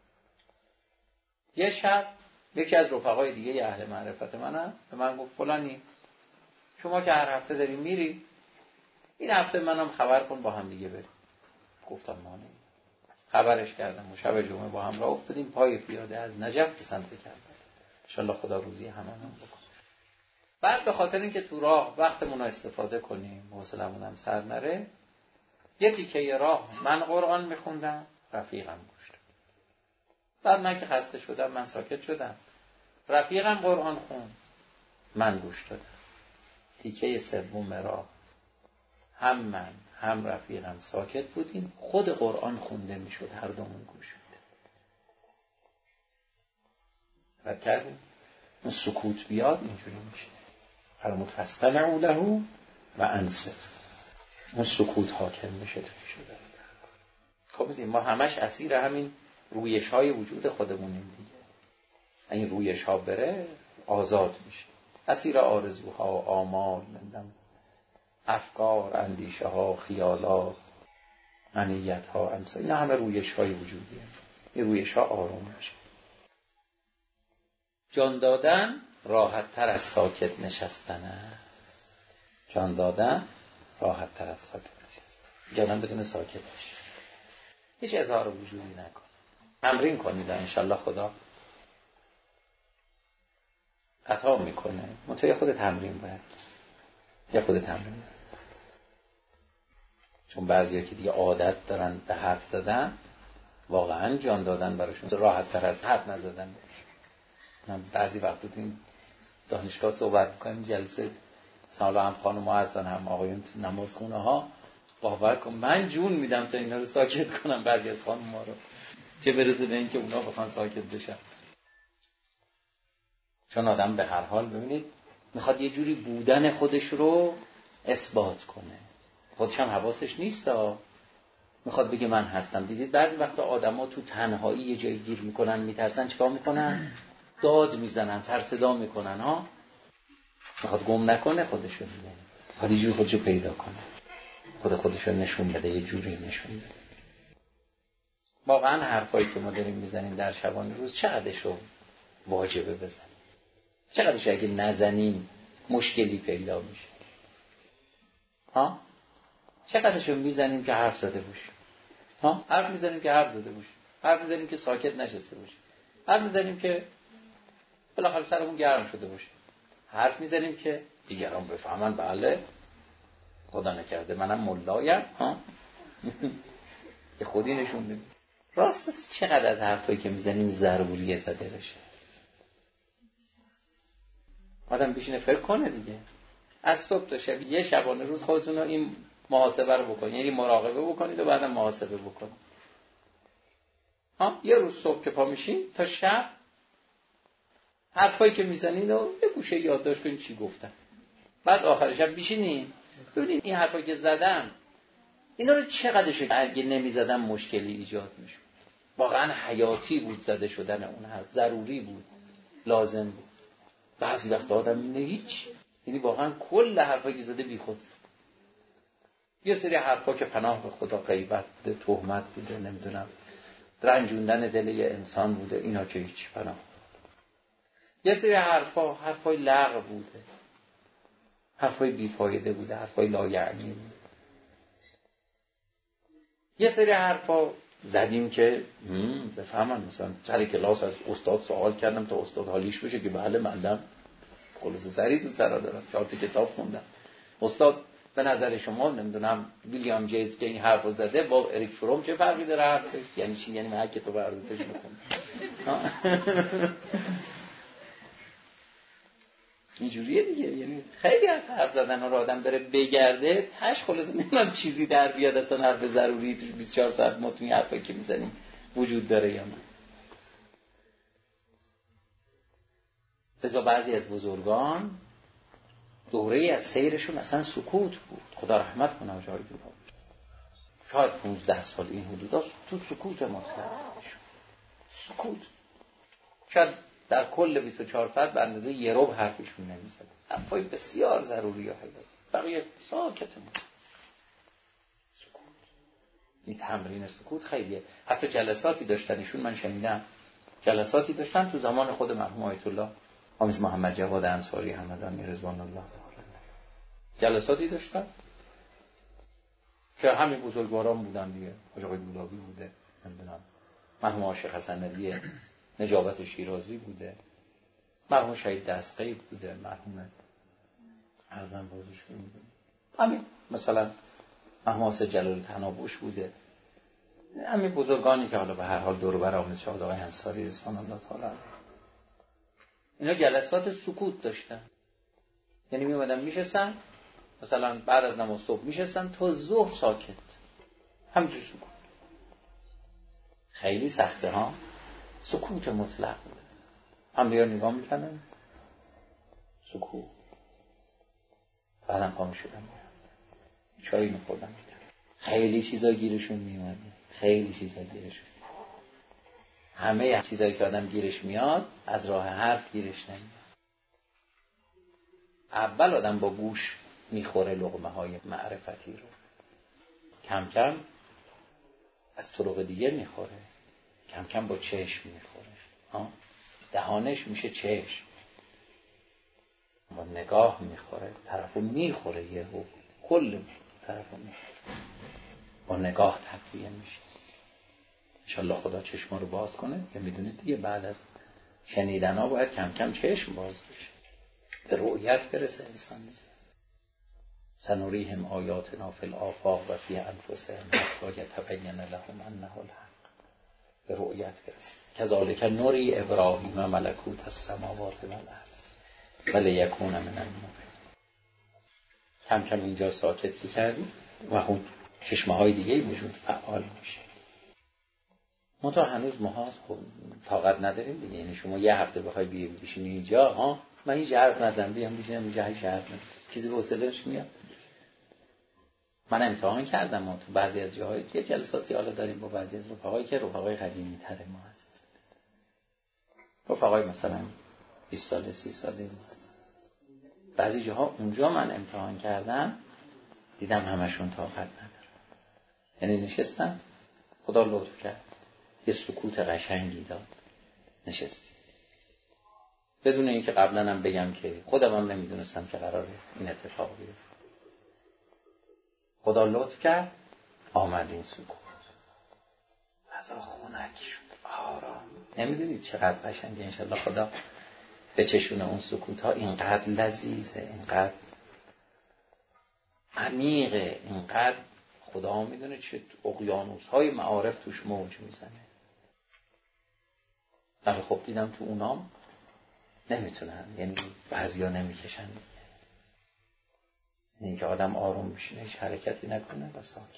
یه شب یکی از رفقای دیگه اهل معرفت منم به من گفت فلانی شما که هر هفته داری میری، این هفته منم خبر کن با هم دیگه بریم. گفتم مانه. خبرش کردم و شب جمعه با هم راه افتادیم پای پیاده از نجف به سمت کربلا. انشالله خدا روزی هممون بکنه. بعد به خاطر اینکه تو راه وقتمون رو استفاده کنیم، حوصله‌مون هم سر نره، یه تیکه راه من قرآن میخوندم، رفیقم گوش داد. بعد من که خسته شدم من ساکت شدم، رفیقم قرآن خوند، من گوش دادم. تیکه سوم راه هم من هم رفیقم ساکت بودیم، خود قرآن خونده میشد، هر دومون گوش میدیم. بعد کردیم اون سکوت بیاد اینجوری میشه. فرمود فاستمعوا له و انصتوا، اون سکوت حاکم میشه تو شده. خب ببین ما همش اسیر همین رویش های وجود خودمونیم دیگه. این رویش ها بره آزاد میشه، اسیر آرزوها، آمال، نمیدونم افکار، اندیشه ها، خیالات، منیت ها، امثال اینا همه رویش های وجودیه. این رویش ها آروم میشه. جان دادن راحت تر از ساکت نشستن است. جان دادن راحت تر از ساکت نشستن. جانم بدون ساکت بشه، هیچ اظهار وجودی نکن. تمرین کنید انشالله خدا عطا میکنه. منتها خود تمرین باید یا خود تمرین باید. چون بعضیا که دیگه عادت دارن به حرف زدن، واقعا جان دادن براشون راحت تر از حرف نزدن. من بعضی وقتا تو این دانشگاه صحبت میکنیم، جلسه سالا هم خانم ها هستن هم آقایون تو نمازخونه ها، باور کن من جون میدم تا اینا رو ساکت کنم، بعضی از خانم ها رو، چه برسه به این که اونا بخوان ساکت بشن. چون آدم به هر حال ببینید میخواد یه جوری بودن خودش رو اثبات کنه، خودش هم حواسش نیست ها، میخواد بگه من هستم. دیدید بعضی وقتا آدما تو تنهایی یه جایی گیر میکنن، میترسن، چیکار میکنن؟ داد میزنن، سر صدا میکنن ها. میخواد گم نکنه خودشو دیگه، میخواد یه جوری خودشو پیدا کنه، خود خودشو نشون بده، یه جوری نشون بده. واقعا حرفایی که ما داریم میزنیم در شبانه روز چقدرشو واجبه بزنیم، چقدرش اگه نزنیم مشکلی پیدا میشه ها؟ چقدرشو میزنیم که حرف زده باشیم ها؟ حرف میزنیم که حرف زده باشیم، حرف میزنیم که ساکت نشسته باشیم، حرف میزنیم که بالاخره سرمون گرم شده باشه، حرف میزنیم که دیگران بفهمن بله خدا نکرده منم ملایم ها. یه خودی نشون بده. راست چقدر از حرفایی که میزنیم ضروریه زده بشه. آدم بشینه فکر کنه دیگه، از صبح تا شب یه شبانه روز خودتون رو این محاسبه رو بکنید، یعنی مراقبه بکنید و بعدم محاسبه بکنید ها. یه روز صبح که پا میشین تا شب حرفایی که میزنید و یه گوشه یادداشت کنید چی گفتن، بعد آخر شب بشینید ببینید این حرفایی که زدم اینا رو چقدرش اگه نمیزدم مشکلی ایجاد میشد. واقعا حیاتی بود زده شدن اون حرف، ضروری بود، لازم بود. بعضی وقت آدم اینه هیچ، یعنی واقعا کل حرفایی که زده بیخود زد. یه سری حرفا که پناه به خدا، غیبت بوده، تهمت بوده، نمیدونم رنجوندن دل یه انسان بوده، اینا که هیچ پناه. یه سری حرفا حرفای لغو بوده، حرفای بیفایده بوده، حرفای لایعنی بوده. یه سری حرفا زدیم که بفهمن، مثلا سر کلاس از استاد سوال کردم تا استاد حالیش بشه که بله مندم خلاصه سری تو سرا دارم، چهار تا کتاب خوندم. استاد به نظر شما نمیدونم ویلیام جیمز که این حرفو زده با اریک فروم چه فرقی داره حرفش؟ یعنی چی؟ یعنی من هر کتاب برداشتش میخونم. اینجوریه دیگه. یعنی خیلی از حرف زدن رو آدم بره بگرده تاش خلاصه نمیدونم چیزی در بیاد اصلا حرف ضروری توش بیست و چهار ساعت ما توی حرفایی که میزنیم وجود داره یا نه. لذا بعضی از بزرگان دوره از سیرشون اصلا سکوت بود. خدا رحمت کنه جای دولا، شاید پونزده سال این حدودا تو سکوت مطلق سکوت. شاید در کل بیست و چهار ساعت به اندازه یه ربع حرفشون نمیزد، حرفای بسیار ضروری ها حیداد، بقیه ساکت بود. سکوت، این تمرین سکوت خیلیه. حتی جلساتی داشتنشون، من شنیدم جلساتی داشتن تو زمان خود مرحوم آیت الله آمیز محمد جواد انصاری همدانی رضوان الله تعالی، جلساتی داشتن که همین بزرگواران بودن دیگه، حاج آقای دولابی بوده، نمیدونم مرحوم عاشق حسن علی نجابت شیرازی بوده، مرحوم شهید دستقی بوده، مرحوم ارزم بازش بوده، همین مثلا مرحوم حاسد جلال تنابوش بوده. همین بزرگانی که حالا به هر حال دور و بر آمد شهید آقای انصاری رضوان الله تعالی، اینا جلسات سکوت داشتن. یعنی می اومدن میشستن مثلا بعد از نماز صبح میشستن تا ظهر ساکت، همینجور سکوت. خیلی سخته ها، سکوت مطلق بوده. هم بیا نگاه میکنن سکوت، بعدم پا میشدن چایی میخوردن میکنن. خیلی چیزا گیرشون میومده، خیلی چیزا گیرشون، همه چیزایی که آدم گیرش میاد از راه حرف گیرش نمیاد. اول آدم با گوش میخوره لقمه های معرفتی رو، کم کم از طرق دیگه میخوره، کم کم با چشم میخوره ها؟ دهانش میشه چشم، با نگاه میخوره، طرفو میخوره، یه کل طرفو میخوره، با نگاه تغذیه میشه. انشالله خدا چشم رو باز کنه که میدونید دیگه بعد از شنیدن ها باید کم کم چشم باز بشه، به رؤیت برسه انسان دیگه. سنوریهم آیاتنا فی الآفاق و فی انفسهم حتی یتبین لهم انه الحق، به رؤیت برسه. کذالک نوری ابراهیم ملکوت السماوات والارض ولیکون من الموقنین. کم کم اینجا ساکت کردیم و اون چشمه های دیگه وجود فعال میشه. ما تا هنوز ماها خب طاقت نداریم دیگه. یعنی شما یه هفته بخوای بیای بشینی اینجا، ها من هیچ حرف نزنم بیام بشینم اینجا هیچ حرف نزنم، چیزی به حوصله‌اش میاد؟ من امتحان کردم. ما تو بعضی از جاهای یه جلساتی حالا داریم با بعضی از رفقایی که رفقای قدیمی تر ما هست، رفقای مثلا بیست ساله سی ساله ما هست. بعضی جاها اونجا من امتحان کردم دیدم همشون طاقت ندارن. یعنی نشستم، خدا لطف کرد یه سکوت قشنگی داد، نشست بدون اینکه قبلا هم بگم که خودم هم نمیدونستم که قراره این اتفاق بیفته. خدا لطف کرد آمد این سکوت، فضا خنک شد، آرام. نمیدونید چقدر قشنگه. انشالله خدا به چشون اون سکوت ها اینقدر لذیذه، اینقدر عمیقه، اینقدر خدا میدونه چه اقیانوس های معارف توش موج میزنه. ولی خب دیدم تو اونام نمیتونن، یعنی بعضیا نمیکشن، یعنی که آدم آروم بشینه هیچ حرکتی نکنه و ساکت.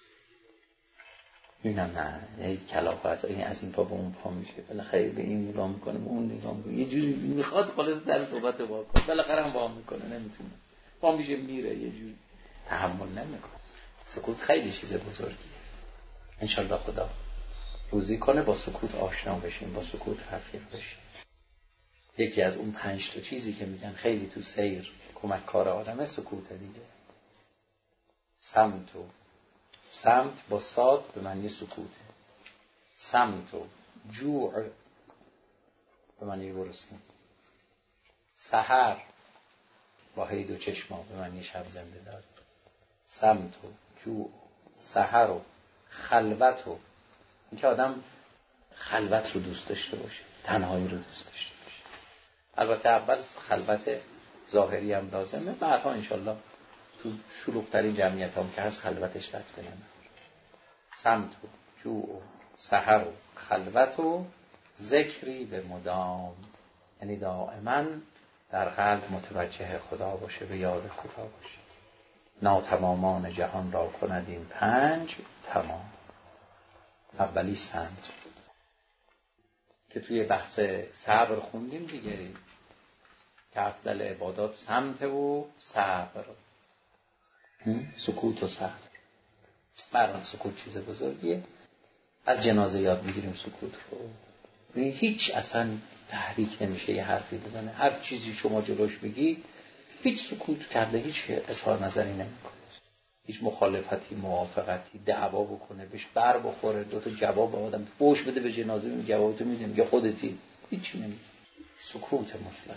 میبینم نه یه کلاف هست، این از این پا به اون پا میشه، بالاخره به این نگاه میکنه به اون نگاه میکنه، یه جوری میخواد خلاص در صحبت با کنه، بالاخره هم با میکنه، نمیتونه با میشه میره، یه جوری تحمل نمیکنه. سکوت خیلی چیز بزرگیه. انشالله خدا روزی کنه با سکوت آشنا بشیم، با سکوت رفیق بشیم. یکی از اون پنج تا چیزی که میگن خیلی تو سیر کمک کار آدمه سکوت دیگه. سمت و سمت با صاد به معنی سکوته. سمت و جوع به معنی گرسنگی. سحر با هی دو چشما به معنی شب زنده دار. سمت و جوع، سحر و خلوت و اینکه آدم خلوت رو دوست داشته باشه، تنهایی رو دوست داشته باشه. البته اول خلوت ظاهری هم لازمه، بعدها انشالله تو شلوغ‌ترین جمعیت هم که هست خلوتش لط کنه. سمت و جوع و سحر و خلوت و ذکری به مدام، یعنی دائما در قلب متوجه خدا باشه، به یاد خدا باشه. ناتمامان جهان را کند این پنج تمام. اولی سمت که توی بحث صبر خوندیم دیگه، که افضل عبادات سمت و صبر، سکوت و صبر. برای سکوت چیز بزرگیه. از جنازه یاد میگیریم سکوت رو. هیچ اصلا تحریک نمیشه یه حرفی بزنه، هر چیزی شما جلوش بگی هیچ سکوت کرده، هیچ اظهار نظری نمیکنه، هیچ مخالفتی موافقتی دعوا بکنه، بهش بر بخوره، دو تا جواب آدم فوش بده به جنازه، می جوابتو میده میگه خودتی، هیچ نمیگه. سکوت مطلق.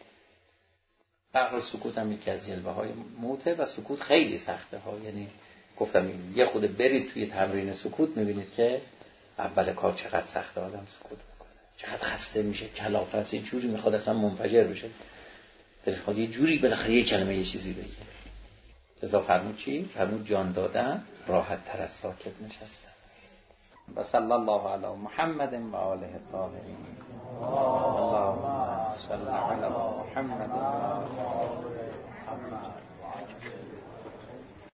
برای سکوت هم یکی از جلوه های موته و سکوت خیلی سخته ها. یعنی گفتم یه خود برید توی تمرین سکوت میبینید که اول کار چقدر سخته آدم سکوت بکنه، چقدر خسته میشه، کلافه است، یه جوری میخواد اصلا منفجر بشه، دلخواد یه جوری بالاخره یه کلمه یه چیزی بگه. لذا فرمود چی؟ فرمود جان دادن راحت تر از ساکت نشستن. و صلی الله علی محمد و آله الطاهرین. اللهم صل علی محمد و آله